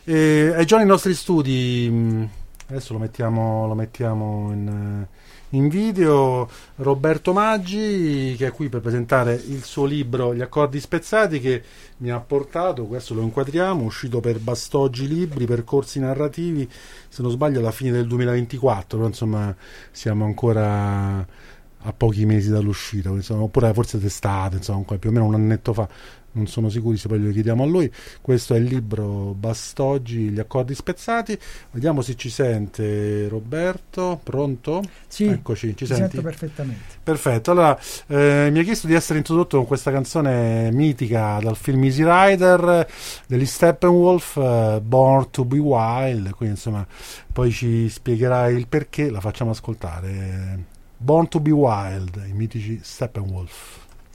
È già nei nostri studi, adesso lo mettiamo in video, Roberto Maggi, che è qui per presentare il suo libro Gli accordi spezzati, che mi ha portato, questo lo inquadriamo, uscito per Bastoggi Libri, percorsi narrativi, se non sbaglio alla fine del 2024, però insomma siamo ancora a pochi mesi dall'uscita, insomma, oppure forse d'estate, insomma, più o meno un annetto fa. Non sono sicuri, se poi lo chiediamo a lui. Questo è il libro Bastoggi, Gli accordi spezzati. Vediamo se ci sente Roberto. Pronto? Sì, eccoci, ci senti? sento perfettamente. Perfetto, allora mi ha chiesto di essere introdotto con questa canzone mitica dal film Easy Rider degli Steppenwolf, Born to be Wild, quindi insomma poi ci spiegherà il perché, la facciamo ascoltare. Born to be Wild, i mitici Steppenwolf.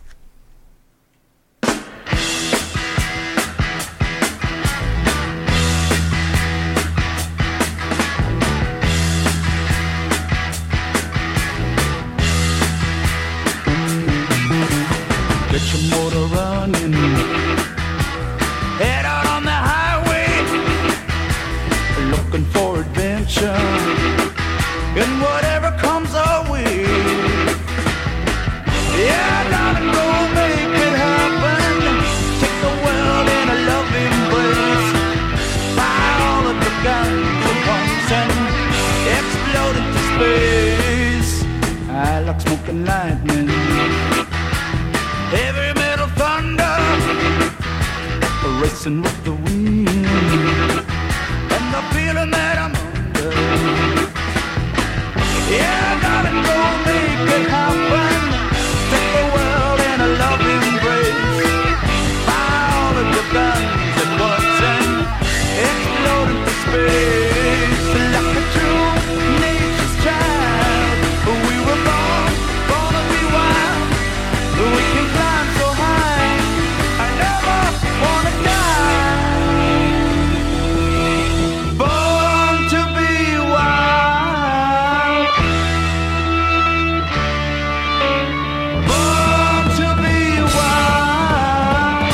Get your motor running, head out on the highway, looking for adventure, and whatever comes our way. Yeah, darling, go make it happen. Take the world in a loving embrace. Fire all of the guns at once and explode into space. I like smoking lightning, heavy metal thunder, racing with the wind, and the feeling that I'm under. Yeah, darling, go make it happen. Take the world in a loving embrace. Fire all of your guns at once and explode into space. Like a true nature's child, we were born to be wild. We can climb so high, I never wanna die. Born to be wild. Born to be wild.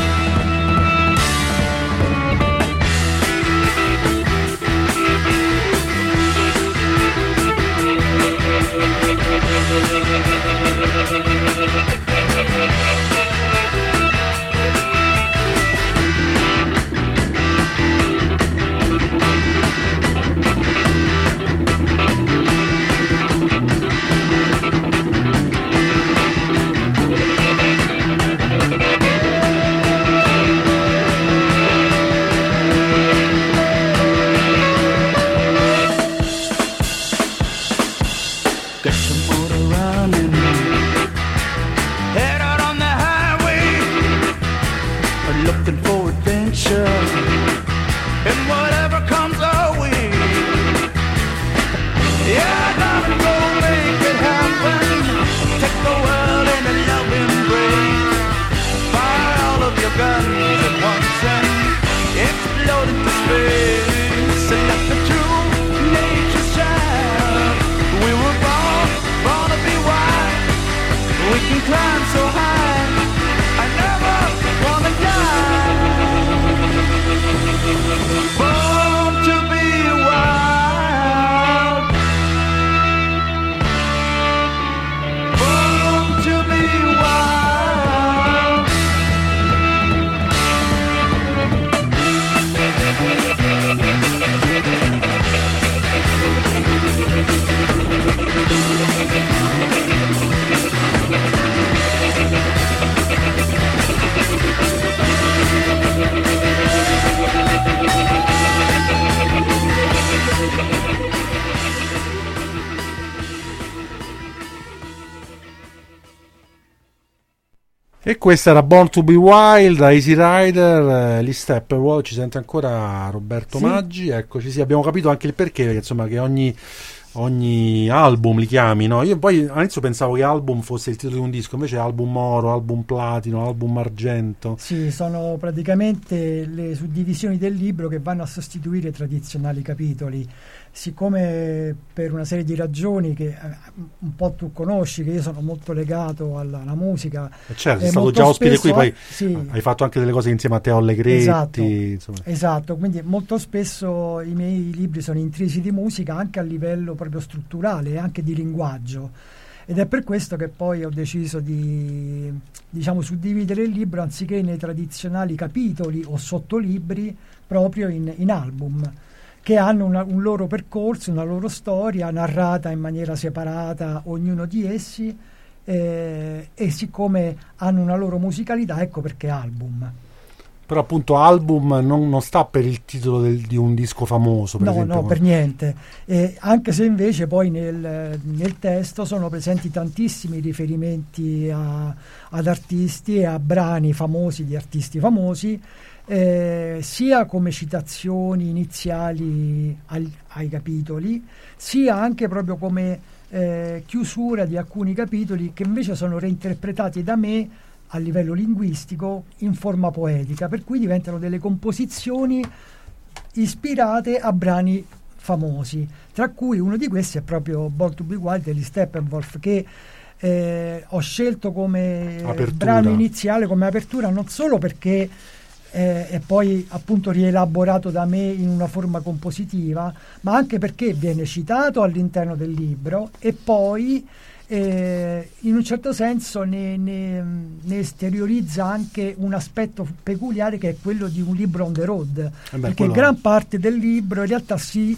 Get your motor running, head out on the highway, looking for adventure, and whatever comes our way. Yeah, darling, go make it happen. Take the world in a loving embrace. Fire all of your guns at once and explode into space. Like the true nature's child, we were born to be wild. We can climb so high, I never wanna die. Born to be wild. Born to be wild. E questa era Born to be Wild da Easy Rider, gli Steppenwolf. Ci sente ancora Roberto Sì. Maggi? Eccoci, sì, abbiamo capito anche il perché, perché insomma che ogni ogni album li chiami, no? Io poi all'inizio pensavo che album fosse il titolo di un disco, invece album oro, album platino, album argento. Sì, sono praticamente le suddivisioni del libro che vanno a sostituire i tradizionali capitoli. Siccome per una serie di ragioni che un po' tu conosci, che io sono molto legato alla musica. Certo, sei stato già ospite qui, poi sì, hai fatto anche delle cose insieme a Teo Allegretti. Esatto, insomma. esatto, quindi molto spesso i miei libri sono intrisi di musica anche a livello proprio strutturale e anche di linguaggio. Ed è per questo che poi ho deciso di, diciamo, suddividere il libro anziché nei tradizionali capitoli o sottolibri proprio in album, che hanno un loro percorso, una loro storia narrata in maniera separata, ognuno di essi, e siccome hanno una loro musicalità, ecco perché album. Però appunto album non sta per il titolo di un disco famoso, per esempio. No, per niente. Anche se invece poi nel testo sono presenti tantissimi riferimenti ad artisti e a brani famosi di artisti famosi, sia come citazioni iniziali ai capitoli, sia anche proprio come chiusura di alcuni capitoli che invece sono reinterpretati da me a livello linguistico in forma poetica, per cui diventano delle composizioni ispirate a brani famosi, tra cui uno di questi è proprio Born to Be Wild degli Steppenwolf, che ho scelto come brano iniziale, come apertura, non solo perché è poi appunto rielaborato da me in una forma compositiva, ma anche perché viene citato all'interno del libro e poi in un certo senso ne esteriorizza anche un aspetto peculiare, che è quello di un libro on the road, perché gran parte del libro in realtà si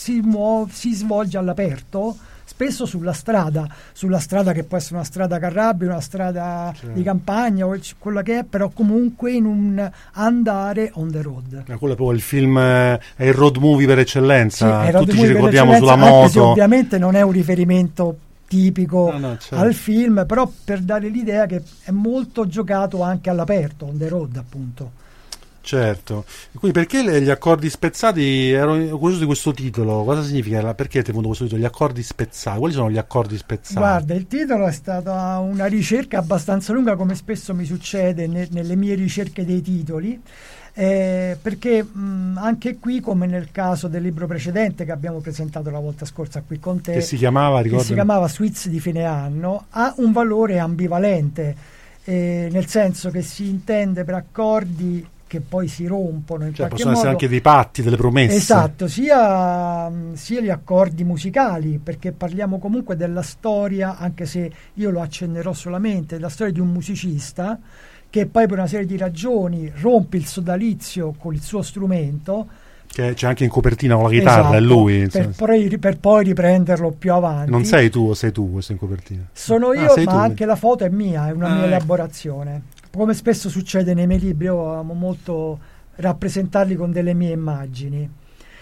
svolge all'aperto, spesso sulla strada che può essere una strada carrabile, una strada di campagna o quella che è, però comunque in un andare on the road. Quello è proprio il film, è il road movie per eccellenza, sì, tutti ci ricordiamo sulla moto. Anche se ovviamente non è un riferimento tipico certo, al film, però per dare l'idea che è molto giocato anche all'aperto, on the road appunto. Certo. Quindi perché gli accordi spezzati? Ero curioso di questo titolo, cosa significa? Perché ti è venuto questo titolo, gli accordi spezzati? Quali sono gli accordi spezzati? Guarda, il titolo è stata una ricerca abbastanza lunga, come spesso mi succede nelle mie ricerche dei titoli, perché anche qui, come nel caso del libro precedente che abbiamo presentato la volta scorsa qui con te, che si chiamava Suites di fine anno, ha un valore ambivalente, nel senso che si intende per accordi che poi si rompono in qualche possono modo. essere anche dei patti, delle promesse. Esatto, sia gli accordi musicali, perché parliamo comunque della storia, anche se io lo accennerò solamente, della storia di un musicista che poi per una serie di ragioni rompe il sodalizio con il suo strumento, che c'è anche in copertina con la chitarra, esatto, è lui per poi riprenderlo più avanti. Non sei tu o sei tu questo in copertina? Sono io, ma tu. anche la foto è mia, è una mia elaborazione. Come spesso succede nei miei libri, io amo molto rappresentarli con delle mie immagini.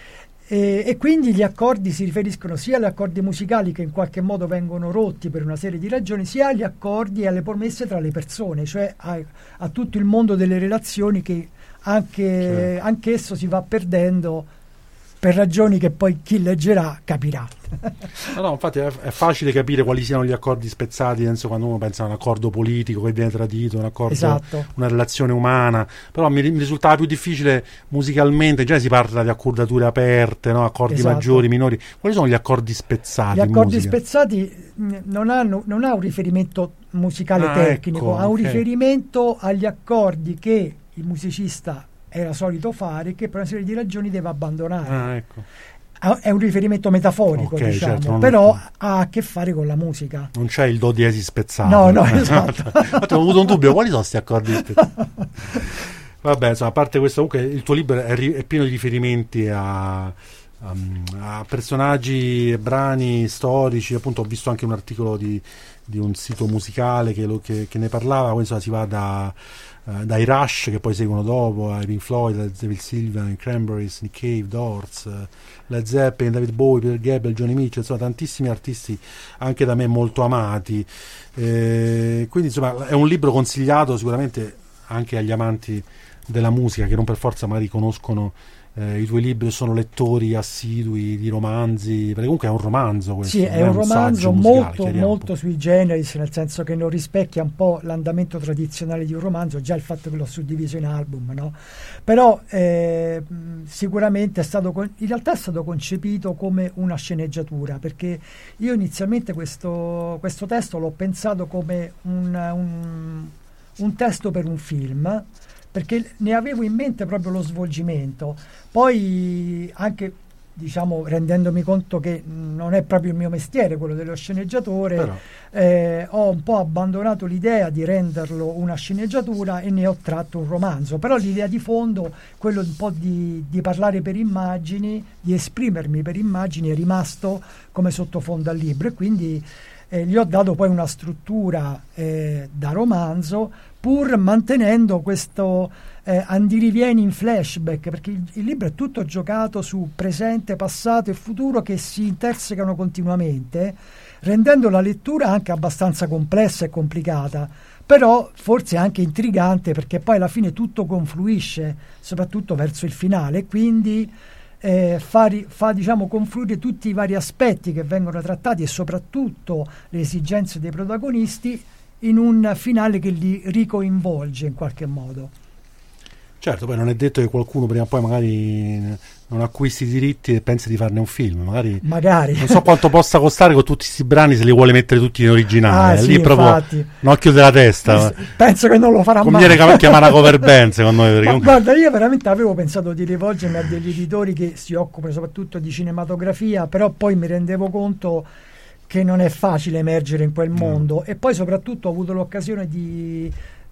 E quindi gli accordi si riferiscono sia agli accordi musicali che in qualche modo vengono rotti per una serie di ragioni, sia agli accordi e alle promesse tra le persone, cioè a tutto il mondo delle relazioni che anch'esso si va perdendo per ragioni che poi chi leggerà capirà. No, infatti è facile capire quali siano gli accordi spezzati, penso, quando uno pensa a un accordo politico che viene tradito, un accordo, esatto, una relazione umana, però mi risultava più difficile musicalmente. Già si parla di accordature aperte, no? Accordi esatto, maggiori, minori. Quali sono gli accordi spezzati? Gli accordi spezzati non ha un riferimento musicale tecnico, ha un riferimento agli accordi che il musicista era solito fare, che per una serie di ragioni deve abbandonare. Ecco. È un riferimento metaforico, diciamo, certo, però ha a che fare con la musica. Non c'è il do diesis spezzato. No, esatto. Ho avuto un dubbio, quali sono questi accordi spezzati? Vabbè, insomma, a parte questo, comunque il tuo libro è pieno di riferimenti a personaggi, brani storici. Appunto, ho visto anche un articolo di un sito musicale che ne parlava. Quindi, insomma, si va dai Rush, che poi seguono dopo, ai Pink Floyd, Led Zeppelin, Cranberries, Nick Cave, Doors, Led Zeppelin, David Bowie, Peter Gabriel, Johnny Mitchell, insomma tantissimi artisti anche da me molto amati, quindi insomma è un libro consigliato sicuramente anche agli amanti della musica, che non per forza magari conoscono i tuoi libri sono lettori assidui di romanzi, perché comunque è un romanzo questo. Sì, è un romanzo musicale, molto sui generis, nel senso che non rispecchia un po' l'andamento tradizionale di un romanzo, già il fatto che l'ho suddiviso in album, no? Però sicuramente in realtà è stato concepito come una sceneggiatura, perché io inizialmente questo testo l'ho pensato come un testo per un film, perché ne avevo in mente proprio lo svolgimento. Poi anche, diciamo, rendendomi conto che non è proprio il mio mestiere quello dello sceneggiatore, ho un po' abbandonato l'idea di renderlo una sceneggiatura e ne ho tratto un romanzo. Però l'idea di fondo, quello un po' di parlare per immagini, di esprimermi per immagini, è rimasto come sottofondo al libro, e quindi gli ho dato poi una struttura da romanzo, pur mantenendo questo andirivieni in flashback, perché il libro è tutto giocato su presente, passato e futuro che si intersecano continuamente, rendendo la lettura anche abbastanza complessa e complicata, però forse anche intrigante, perché poi alla fine tutto confluisce, soprattutto verso il finale, quindi fa diciamo confluire tutti i vari aspetti che vengono trattati e soprattutto le esigenze dei protagonisti in un finale che li ricoinvolge in qualche modo. Certo, poi non è detto che qualcuno prima o poi magari non acquisti i diritti e pensi di farne un film, magari. Non so quanto possa costare con tutti questi brani, se li vuole mettere tutti in originale. Sì, lì proprio infatti. un occhio della testa. Penso che non lo farà mai. Conviene chiamare una cover band, secondo me. Ma guarda, io veramente avevo pensato di rivolgermi a degli editori che si occupano soprattutto di cinematografia, però poi mi rendevo conto che non è facile emergere in quel mondo, e poi soprattutto ho avuto l'occasione di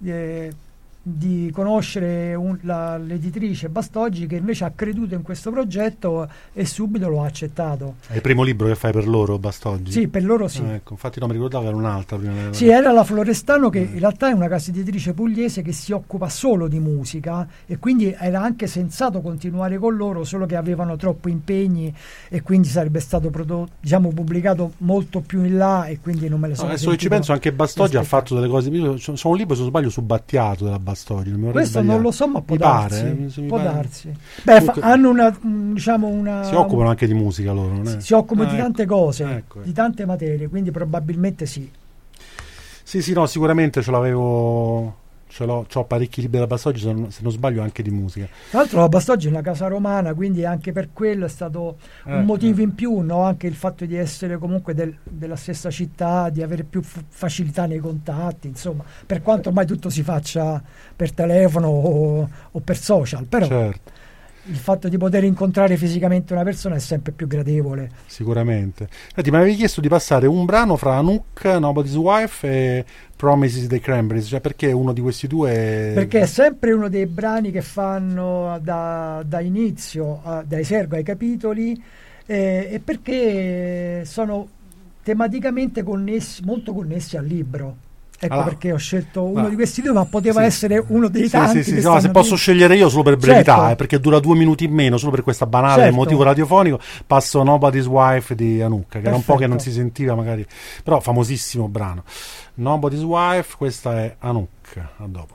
conoscere l'editrice Bastoggi, che invece ha creduto in questo progetto e subito lo ha accettato. È il primo libro che fai per loro, Bastoggi? Sì, per loro sì. Ecco, infatti non mi ricordavo che era un'altra prima. Sì, era la Florestano, che in realtà è una casa editrice pugliese che si occupa solo di musica, e quindi era anche sensato continuare con loro, solo che avevano troppi impegni e quindi sarebbe stato pubblicato molto più in là, e quindi non me le sono adesso che ci penso, anche Bastoggi ha fatto delle cose. Sono un libro, se non sbaglio, su Battiato della Bastoggi. Questo non lo so, ma può darsi. Può darsi. Hanno una si occupano anche di musica loro, non è? Si occupano di tante cose, ecco. di tante materie, quindi probabilmente sì. Sì, no, sicuramente c'ho parecchi libri da Bastoggi, se non sbaglio anche di musica. Tra l'altro la Bastoggi è una casa romana, quindi anche per quello è stato un motivo in più, no? Anche il fatto di essere comunque della stessa città, di avere più facilità nei contatti, insomma, per quanto ormai tutto si faccia per telefono o per social, però certo. Il fatto di poter incontrare fisicamente una persona è sempre più gradevole. Sicuramente. Senti, mi avevi chiesto di passare un brano fra Anouk, Nobody's Wife e Promises dei Cranberries, cioè perché uno di questi due? Perché è sempre uno dei brani che fanno da inizio, da esergo ai capitoli, e perché sono tematicamente molto connessi al libro. Ecco perché ho scelto uno di questi due, ma poteva essere uno dei tanti. No, se posso scegliere io solo per brevità, perché dura 2 minuti in meno, solo per questa banale motivo radiofonico, passo Nobody's Wife di Anouk, che era un po' che non si sentiva magari, però famosissimo brano. Nobody's Wife, questa è Anouk, a dopo.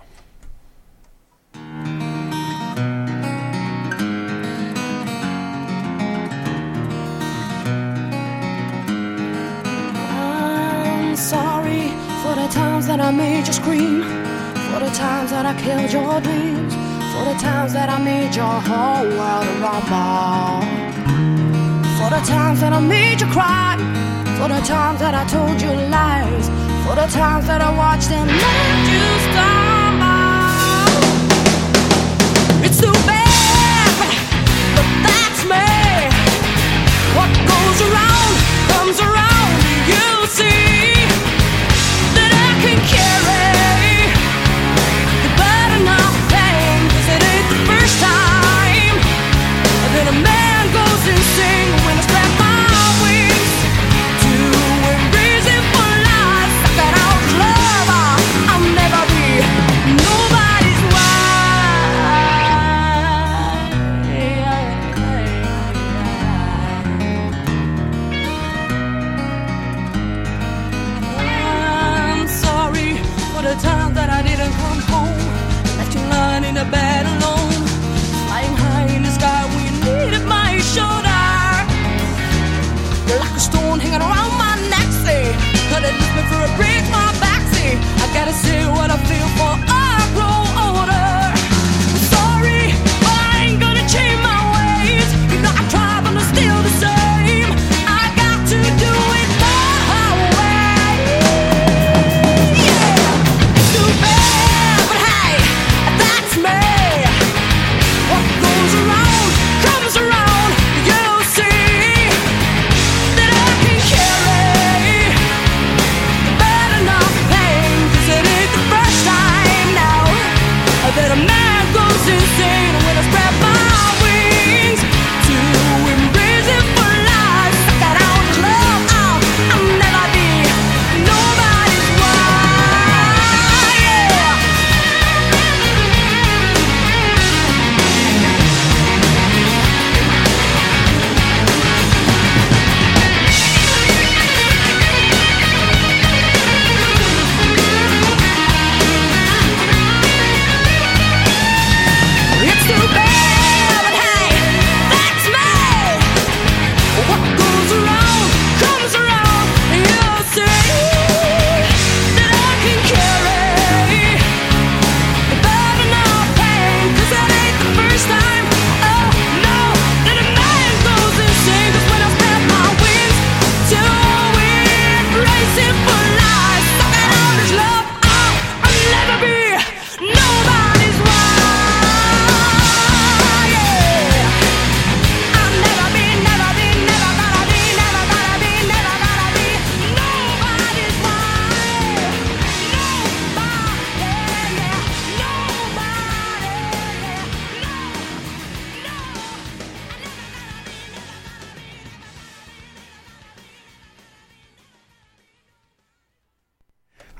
I'm sorry for the times that I made you scream, for the times that I killed your dreams, for the times that I made your whole world rumble, for the times that I made you cry, for the times that I told you lies, for the times that I watched and let you stumble. It's too bad, but that's me. What goes around comes around, you'll see. Carry the burden of pain, 'cause it ain't the first time that a man goes insane. When I spread my wings to embrace it for life, I got out love, I'll never be nobody's wife.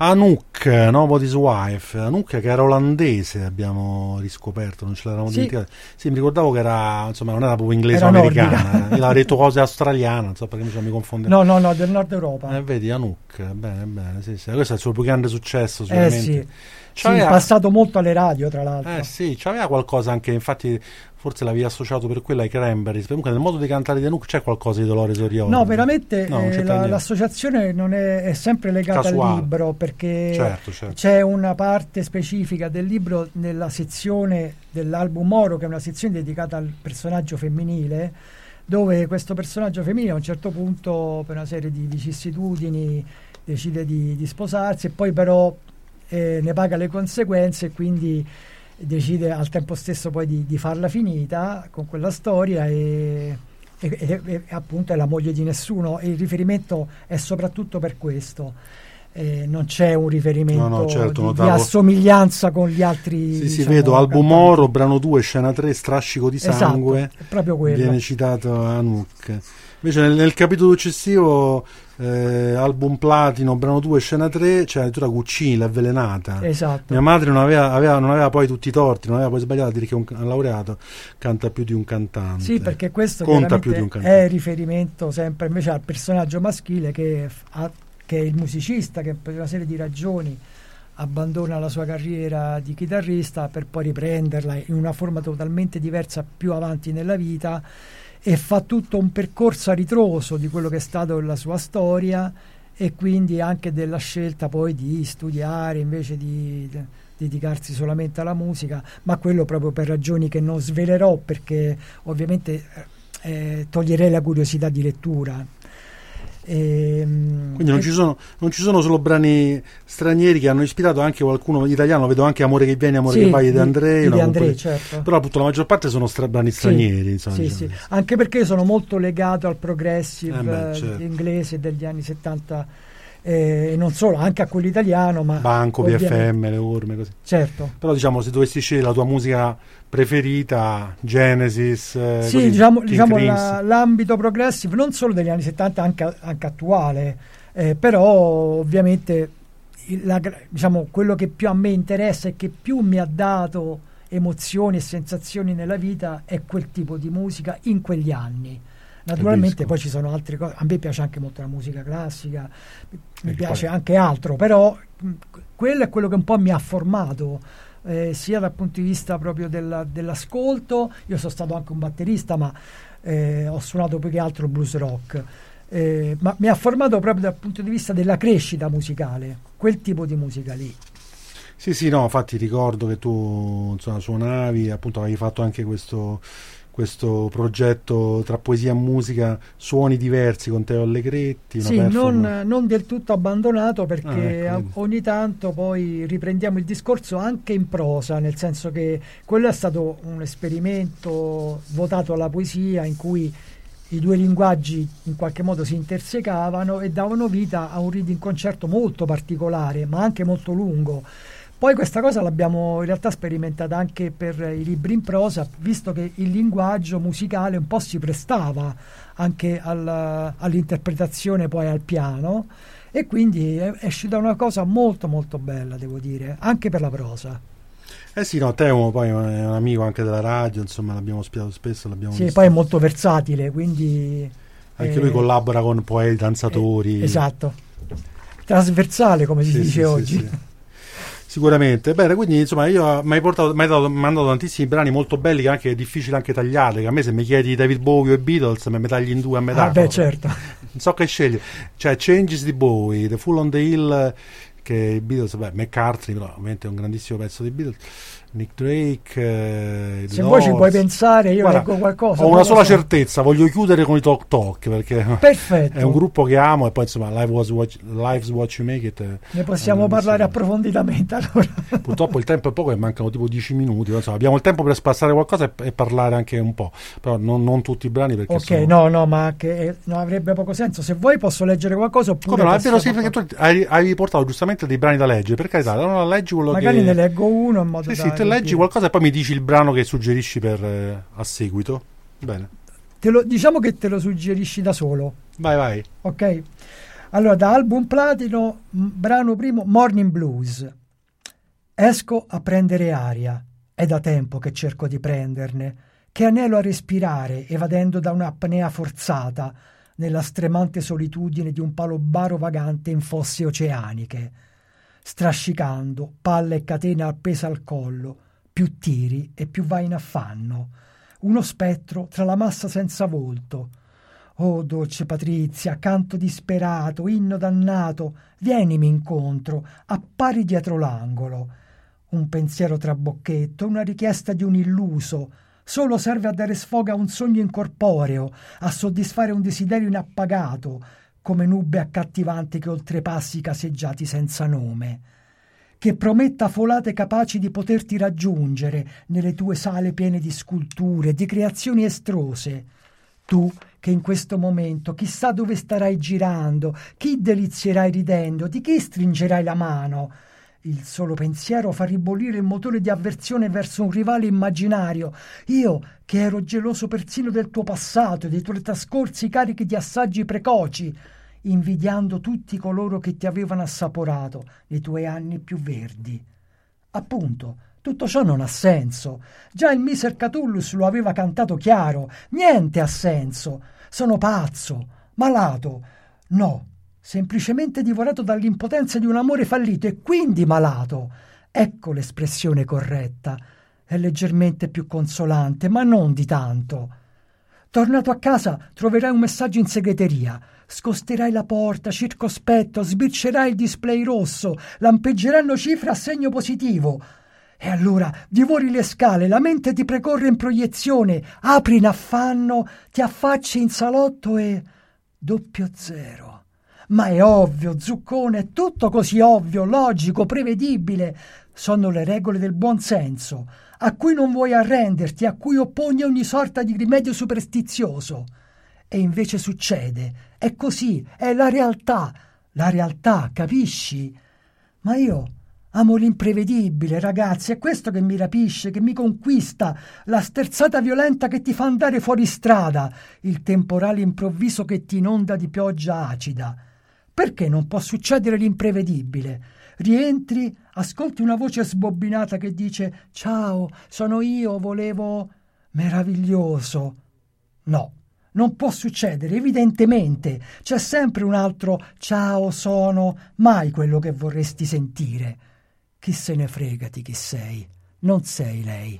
Anouk, Nobody's Wife, Anouk che era olandese, abbiamo riscoperto, non ce l'eravamo dimenticato. Sì, mi ricordavo che era, insomma, non era proprio inglese o americana, io l'avevo detto cose australiana, non so perché mi confonde. No, del nord Europa. Vedi, Anouk, bene, sì. Questo è il suo più grande successo, sicuramente. Sì. Sì, passato molto alle radio, tra l'altro. Sì, c'aveva qualcosa anche, infatti forse l'avevi associato per quella ai Cranberries. Comunque nel modo di cantare di Anouk c'è qualcosa di Dolores O'Riordan. No, veramente l'associazione non è sempre legata al libro, perché certo. C'è una parte specifica del libro nella sezione dell'album Moro, che è una sezione dedicata al personaggio femminile, dove questo personaggio femminile a un certo punto, per una serie di vicissitudini, decide di sposarsi, e poi però ne paga le conseguenze, e quindi decide al tempo stesso poi di farla finita con quella storia, e appunto è la moglie di nessuno, e il riferimento è soprattutto per questo. Non c'è un riferimento di assomiglianza con gli altri. Sì, vedo album Moro, brano 2, scena 3, strascico di sangue. Esatto, è proprio quello. Viene citato Anouk. Invece nel capitolo successivo, album Platino, brano 2, scena 3, c'è addirittura Guccini, l'avvelenata. Esatto. Mia madre non aveva poi tutti i torti, non aveva poi sbagliato a dire che un laureato canta più di un cantante. Sì, perché questo conta più di un cantante. È riferimento sempre invece al personaggio maschile che è il musicista, che per una serie di ragioni abbandona la sua carriera di chitarrista per poi riprenderla in una forma totalmente diversa più avanti nella vita, e fa tutto un percorso a ritroso di quello che è stato la sua storia, e quindi anche della scelta poi di studiare invece di dedicarsi solamente alla musica, ma quello proprio per ragioni che non svelerò, perché ovviamente toglierei la curiosità di lettura. Quindi non ci sono solo brani stranieri che hanno ispirato anche qualcuno italiano, vedo anche Amore che viene, Amore che vai di Andrei, certo. Però appunto la maggior parte sono brani stranieri, insomma, sì. Anche perché sono molto legato al progressive certo. inglese degli anni 70, e non solo, anche a quello italiano, ma Banco, PFM, Le Orme, così. Certo. Però diciamo, se dovessi scegliere la tua musica preferita, Genesis, sì, così, diciamo l'ambito progressive non solo degli anni 70, anche attuale, però ovviamente diciamo quello che più a me interessa e che più mi ha dato emozioni e sensazioni nella vita è quel tipo di musica in quegli anni. Naturalmente poi ci sono altre cose, a me piace anche molto la musica classica, mi piace anche altro, però quello è quello che un po' mi ha formato, sia dal punto di vista proprio dell'ascolto. Io sono stato anche un batterista, ma ho suonato più che altro blues rock, ma mi ha formato proprio dal punto di vista della crescita musicale, quel tipo di musica lì. Sì, no, infatti ricordo che tu suonavi, appunto avevi fatto anche questo progetto tra poesia e musica, suoni diversi con Teo Allegretti. Sì, non del tutto abbandonato, perché ogni tanto poi riprendiamo il discorso anche in prosa, nel senso che quello è stato un esperimento votato alla poesia, in cui i due linguaggi in qualche modo si intersecavano e davano vita a un reading concerto molto particolare, ma anche molto lungo. Poi questa cosa l'abbiamo in realtà sperimentata anche per i libri in prosa, visto che il linguaggio musicale un po' si prestava anche all'interpretazione poi al piano, e quindi è uscita una cosa molto molto bella, devo dire, anche per la prosa. Sì, no, Teo poi è un amico anche della radio, insomma l'abbiamo ospitato spesso, l'abbiamo visto. Poi è molto versatile, quindi anche lui collabora con poeti, danzatori. Esatto, trasversale come si dice oggi. Sì. Sicuramente, bene, quindi insomma io mi hai mandato tantissimi brani molto belli, che anche è difficile anche tagliare, che a me se mi chiedi David Bowie o Beatles me tagli in due a metà. Certo. Non so che scegli, cioè Changes di Bowie, The Fool on the Hill, che i Beatles, McCartney però ovviamente è un grandissimo pezzo dei Beatles, Nick Drake, se vuoi ci puoi pensare, io leggo qualcosa. Ho una sola certezza, voglio chiudere con i Talk Talk, perché perfetto, è un gruppo che amo, e poi insomma Life's What You Make It, ne possiamo parlare approfonditamente allora. Purtroppo il tempo è poco e mancano tipo 10 minuti, insomma, abbiamo il tempo per spassare qualcosa e parlare anche un po', però non tutti i brani, perché ma che non avrebbe poco senso. Se vuoi posso leggere qualcosa, oppure come no, è vero, sì, perché tu hai portato giustamente dei brani da leggere, per carità, allora leggi quello magari ne leggo uno in modo da te leggi qualcosa e poi mi dici il brano che suggerisci a seguito. Bene, diciamo che te lo suggerisci da solo. vai. Ok, Allora, da album platino, brano primo, Morning Blues. Esco a prendere aria, è da tempo che cerco di prenderne, che anelo a respirare, evadendo da un'apnea forzata, nella stremante solitudine di un palobaro vagante in fosse oceaniche. Strascicando, palla e catena appesa al collo, più tiri e più vai in affanno. Uno spettro tra la massa senza volto. Oh, dolce Patrizia, canto disperato, inno dannato, vienimi incontro, appari dietro l'angolo. Un pensiero trabocchetto, una richiesta di un illuso, solo serve a dare sfogo a un sogno incorporeo, a soddisfare un desiderio inappagato, come nube accattivanti che oltrepassi i caseggiati senza nome. Che prometta folate capaci di poterti raggiungere nelle tue sale piene di sculture, di creazioni estrose. Tu che in questo momento chissà dove starai girando, chi delizierai ridendo, di chi stringerai la mano. Il solo pensiero fa ribollire il motore di avversione verso un rivale immaginario. Io, che ero geloso persino del tuo passato e dei tuoi trascorsi carichi di assaggi precoci, invidiando tutti coloro che ti avevano assaporato nei tuoi anni più verdi. Appunto, tutto ciò non ha senso. Già il Miser Catullus lo aveva cantato chiaro. Niente ha senso. Sono pazzo, malato. No, semplicemente divorato dall'impotenza di un amore fallito e quindi malato. Ecco l'espressione corretta. È leggermente più consolante, ma non di tanto. Tornato a casa troverai un messaggio in segreteria. Scosterai la porta, circospetto, sbircerai il display rosso, lampeggeranno cifre a segno positivo. E allora divori le scale, la mente ti precorre in proiezione, apri in affanno, ti affacci in salotto e... 00. Ma è ovvio, zuccone, è tutto così ovvio, logico, prevedibile. Sono le regole del buon senso, a cui non vuoi arrenderti, a cui opponi ogni sorta di rimedio superstizioso. E invece succede, è così, è la realtà, capisci? Ma io amo l'imprevedibile, ragazzi, è questo che mi rapisce, che mi conquista, la sterzata violenta che ti fa andare fuori strada, il temporale improvviso che ti inonda di pioggia acida. Perché non può succedere l'imprevedibile? Rientri, ascolti una voce sbobbinata che dice «Ciao, sono io, volevo...» Meraviglioso. No. Non può succedere, evidentemente. C'è sempre un altro «ciao, sono», mai quello che vorresti sentire. Chi se ne frega di chi sei? Non sei lei.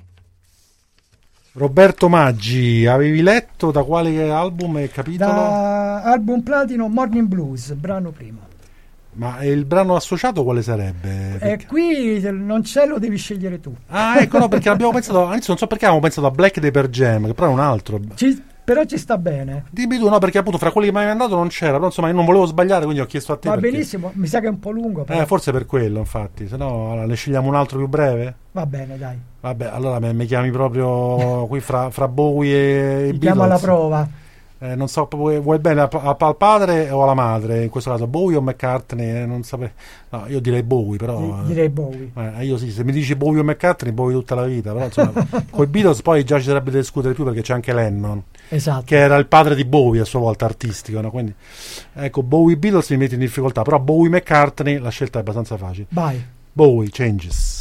Roberto Maggi, avevi letto da quale album e capitolo? Da album platino Morning Blues, brano primo. Ma il brano associato quale sarebbe? E qui non c'è, lo devi scegliere tu. Ah, ecco, no, perché abbiamo pensato, all'inizio non so perché avevamo pensato a Black Day per Jam, che però è un altro. Però ci sta bene. Dimmi tu, no, perché appunto fra quelli che mi hai mandato non c'era, però insomma io non volevo sbagliare, quindi ho chiesto a te. Va perché... benissimo, mi sa che è un po' lungo. Però. Forse per quello, infatti, se no allora, ne scegliamo un altro più breve? Va bene, dai. Vabbè, allora mi chiami proprio qui fra Bowie e Beatles. Chiamo alla prova. Non so, vuoi bene al padre o alla madre? In questo caso Bowie o McCartney? Non saprei. No, io direi Bowie, però. Direi Bowie. Io sì, se mi dici Bowie o McCartney, Bowie tutta la vita. Però insomma, con i Beatles poi già ci sarebbe da discutere più perché c'è anche Lennon. Esatto. Che era il padre di Bowie a sua volta artistico, no? Quindi ecco, Bowie Beatles mi mette in difficoltà, però Bowie McCartney la scelta è abbastanza facile. Vai. Bowie Changes.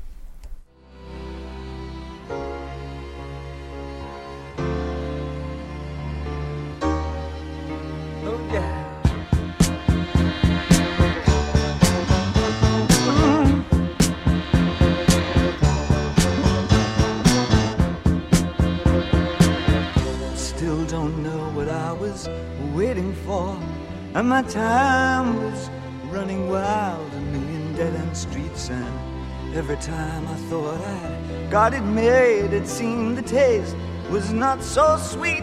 And my time was running wild, a million dead-end streets, and every time I thought I'd got it made, it seemed the taste was not so sweet.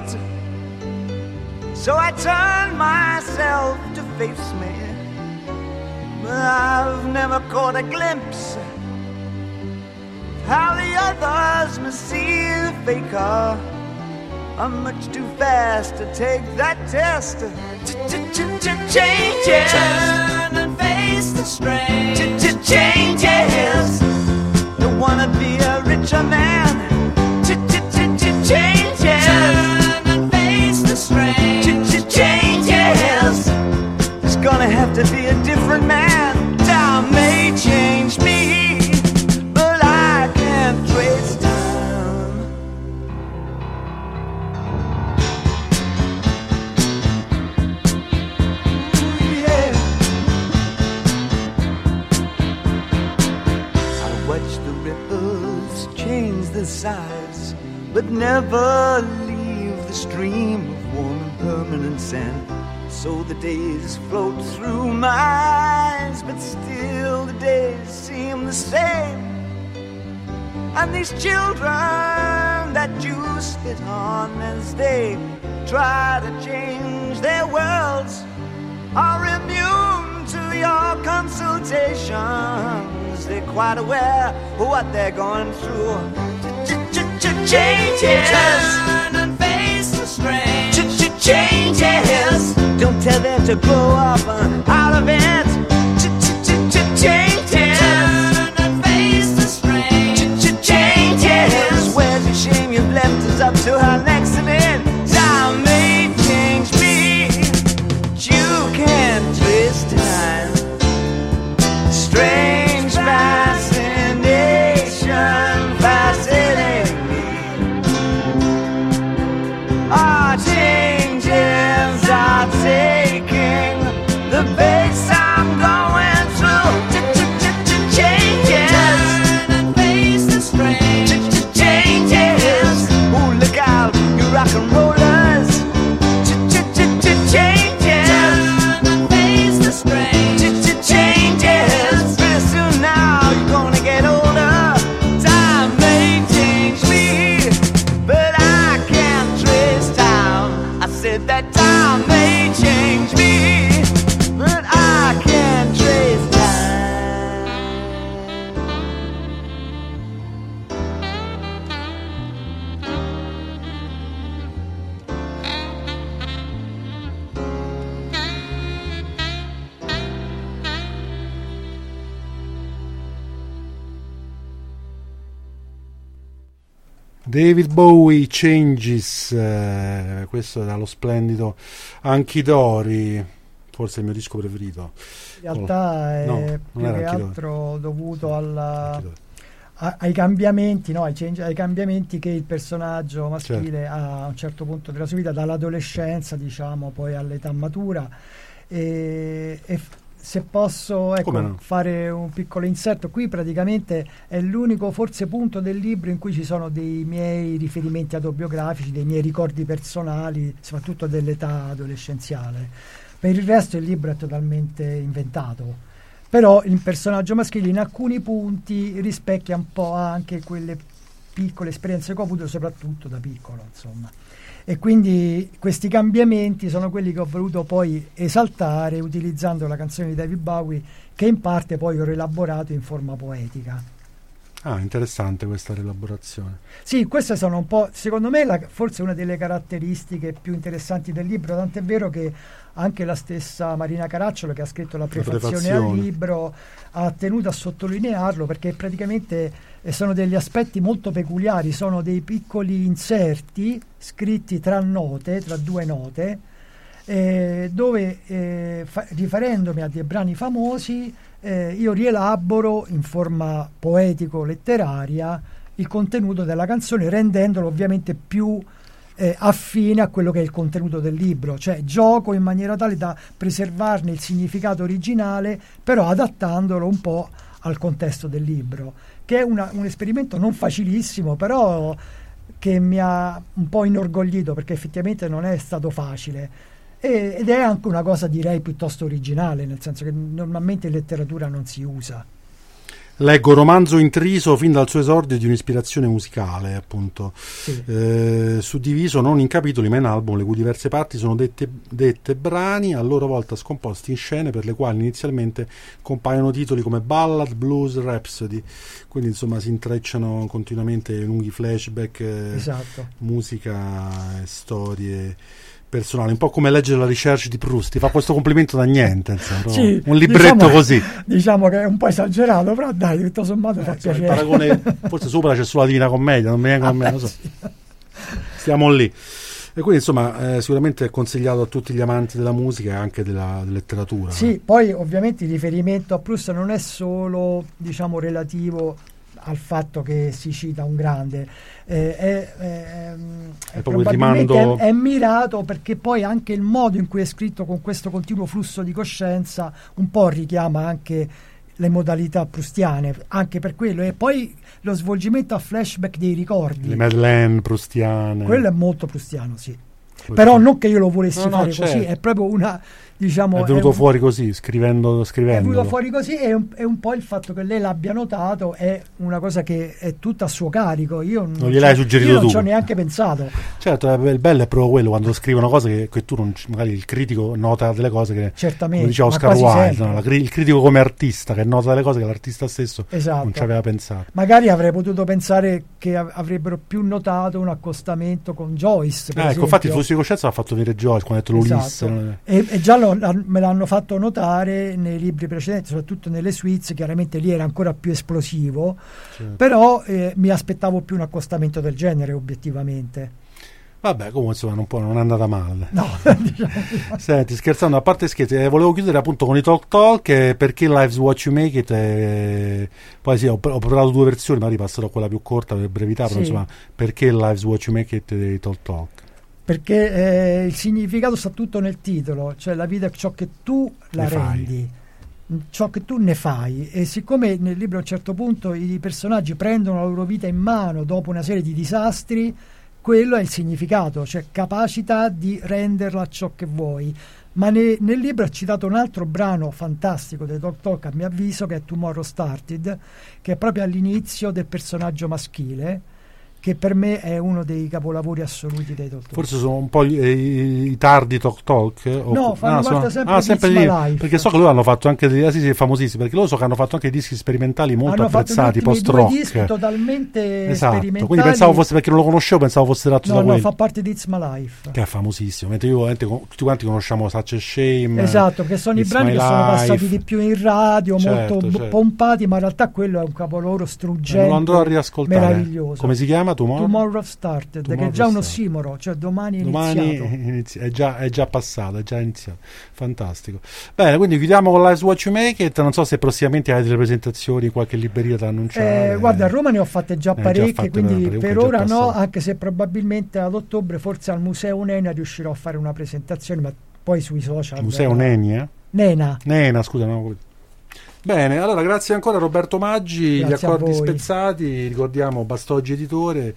So I turned myself to face me, but I've never caught a glimpse of how the others must see the faker. I'm much too fast to take that test. Changes. Turn and face the strain. Changes. Don't wanna be a richer man. Changes. Turn and face the strain. Changes. It's gonna sides, but never leave the stream of warm and permanent sand. So the days float through my eyes, but still the days seem the same. And these children that you spit on as they try to change their worlds are immune to your consultations. They're quite aware of what they're going through. Changes. Turn and face the strange. Changes. Don't tell them to grow up out of it. Changes. Turn and face the strange. Changes. Where's the shame you've left us up to her next in it? Time may change me, but you can't twist time. Strange fascination fascinating me. Our changes are taking the pace I'm going through. Changes. Turn and face the strange. Changes. Ooh, look out, you rock and rollers. Changes. Turn and face the strange. Changes. Pretty soon now you're gonna get older. Time may change me, but I can't trace time. I said that time may change me, but I can't trace time. David Bowie, Changes, questo era lo splendido Anchidori, forse il mio disco preferito. In realtà è No, più non era che Anchidori. altro dovuto Anchidori. ai cambiamenti, no, ai cambiamenti che il personaggio maschile Certo. ha a un certo punto della sua vita, dall'adolescenza diciamo poi all'età matura. Se posso Come no? fare un piccolo inserto, qui praticamente è l'unico forse punto del libro in cui ci sono dei miei riferimenti autobiografici, dei miei ricordi personali, soprattutto dell'età adolescenziale. Per il resto il libro è totalmente inventato, però il personaggio maschile in alcuni punti rispecchia un po' anche quelle piccole esperienze che ho avuto soprattutto da piccolo, insomma. E quindi questi cambiamenti sono quelli che ho voluto poi esaltare utilizzando la canzone di David Bowie, che in parte poi ho rielaborato in forma poetica. Ah, interessante questa rielaborazione. Sì, queste sono un po', secondo me, forse una delle caratteristiche più interessanti del libro, tant'è vero che anche la stessa Marina Caracciolo, che ha scritto la prefazione al libro, ha tenuto a sottolinearlo, perché praticamente sono degli aspetti molto peculiari, sono dei piccoli inserti scritti tra due note, dove riferendomi a dei brani famosi io rielaboro in forma poetico-letteraria il contenuto della canzone, rendendolo ovviamente più affine a quello che è il contenuto del libro, cioè gioco in maniera tale da preservarne il significato originale, però adattandolo un po' al contesto del libro, che è un esperimento non facilissimo, però che mi ha un po' inorgoglito, perché effettivamente non è stato facile. Ed è anche una cosa, direi, piuttosto originale, nel senso che normalmente in letteratura non si usa. Leggo romanzo intriso fin dal suo esordio di un'ispirazione musicale, appunto, Sì. suddiviso non in capitoli ma in album, le cui diverse parti sono dette brani, a loro volta scomposti in scene per le quali inizialmente compaiono titoli come ballad, blues, rhapsody, quindi insomma si intrecciano continuamente lunghi flashback, Esatto. musica e storie personali, un po' come leggere la Recherche di Proust, ti fa questo complimento da niente, insomma, Sì, un libretto così. Diciamo che è un po' esagerato, però dai, tutto sommato fa Il piacere. paragone, forse sopra c'è solo la Divina Commedia, non mi viene con me, non so. Sì. Stiamo lì. E quindi insomma sicuramente è consigliato a tutti gli amanti della musica e anche della letteratura. Sì, poi ovviamente il riferimento a Proust non è solo, diciamo, relativo al fatto che si cita un grande, è proprio il probabilmente rimando. è mirato, perché poi anche il modo in cui è scritto, con questo continuo flusso di coscienza, un po' richiama anche le modalità proustiane, anche per quello, e poi lo svolgimento a flashback dei ricordi, le Madeleine proustiane, quello è molto proustiano, sì. Però non che io lo volessi fare così, certo. È proprio una, diciamo, è venuto fuori così, scrivendo. È venuto fuori così, e un po' il fatto che lei l'abbia notato è una cosa che è tutta a suo carico. Io non gliel'hai suggerito io non tu. ci ho neanche pensato. Certo, il bello è proprio quello, quando scrivono cose che tu non, magari il critico nota delle cose che, certamente, come diceva Oscar Wilde, no? Il critico come artista che nota delle cose che l'artista stesso esatto. non ci aveva pensato. Magari avrei potuto pensare che avrebbero più notato un accostamento con Joyce, per ecco, infatti il flusso di coscienza l'ha fatto venire Joyce quando ha detto l'Ulisse. Esatto. E già me l'hanno fatto notare nei libri precedenti, soprattutto nelle suites. Chiaramente lì era ancora più esplosivo, certo. Però mi aspettavo più un accostamento del genere, obiettivamente. Vabbè, comunque insomma non è andata male. No, diciamo. Senti, scherzando, a parte scherzi, volevo chiudere appunto con i talk perché Life's What You Make It, poi sì, ho provato 2 versioni, magari passerò quella più corta per brevità, però sì. insomma, perché Life's What You Make It dei talk? Perché il significato sta tutto nel titolo, cioè la vita è ciò che tu la ne rendi, ciò che tu ne fai. E siccome nel libro a un certo punto i personaggi prendono la loro vita in mano dopo una serie di disastri, quello è il significato, cioè capacità di renderla ciò che vuoi. Ma nel libro ha citato un altro brano fantastico dei Talk, a mio avviso, che è Tomorrow Started, che è proprio all'inizio del personaggio maschile, che per me è uno dei capolavori assoluti dei Talk. Forse sono un po' i tardi Talk? No, fanno parte sempre lì, di Life. perché so che loro hanno fatto anche sì, famosissimi, perché loro so che hanno fatto anche dei dischi sperimentali molto hanno apprezzati, fatto post-rock. Due dischi totalmente esatto. sperimentali. Quindi pensavo fosse, perché non lo conoscevo, pensavo fosse tratto da quello. No, fa parte di It's My Life, che è famosissimo, mentre tutti quanti conosciamo Such a Shame. Esatto, che sono i brani che sono passati di più in radio, certo, molto certo. pompati, ma in realtà quello è un capolavoro struggente, lo andrò a riascoltare. meraviglioso. Come si chiama? Tomorrow Started, che è già un ossimoro, cioè domani è è già passato, è già iniziato. Fantastico. Bene, quindi chiudiamo con Life's What You Make It. Non so se prossimamente hai delle presentazioni, qualche libreria da annunciare. Guarda, a Roma ne ho fatte già parecchie, quindi per ora no, passato. anche se probabilmente ad ottobre forse al Museo Nena riuscirò a fare una presentazione, ma poi sui social. Museo Nenia? Nena, scusa, no. Bene, allora grazie ancora Roberto Maggi, grazie. Gli accordi spezzati, ricordiamo Bastoggi Editore,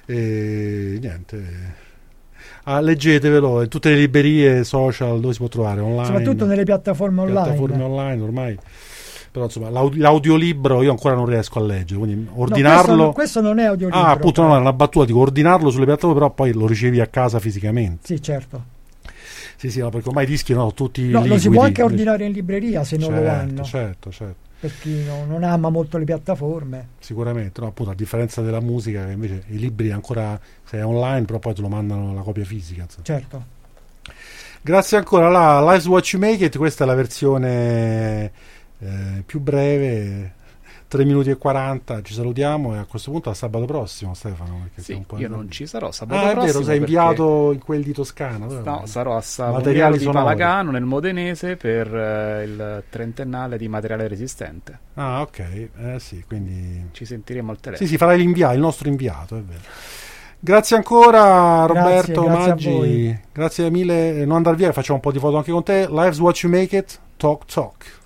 e niente, leggetevelo in tutte le librerie social, dove si può trovare online, soprattutto nelle piattaforme online ormai. Però insomma l'audiolibro io ancora non riesco a leggere, quindi ordinarlo. No, questo non è audiolibro. Appunto, no, è una battuta, dico ordinarlo sulle piattaforme, però poi lo ricevi a casa fisicamente. Sì, certo. Sì, no, perché ormai i dischi tutti liquidi. Lo si può anche ordinare in libreria se non lo hanno. Certo. Per chi non ama molto le piattaforme. Sicuramente, no, appunto, a differenza della musica, che invece i libri ancora, se è online, però poi te lo mandano la copia fisica. Insomma. Certo. Grazie ancora. Life's What You Make It, questa è la versione più breve, 3 minuti e 40. Ci salutiamo e a questo punto a sabato prossimo, Stefano. Sì, io non ci sarò sabato prossimo. È vero, sei inviato in quel di Toscana. No, sarò a Materiali di Palagano, nel Modenese, per il trentennale di Materiale Resistente. Ah, ok, sì, quindi ci sentiremo al telefono. Sì, farai il nostro inviato, è vero. Grazie ancora Roberto Maggi, grazie mille. Non andar via, facciamo un po' di foto anche con te. Life's What You Make It, Talk.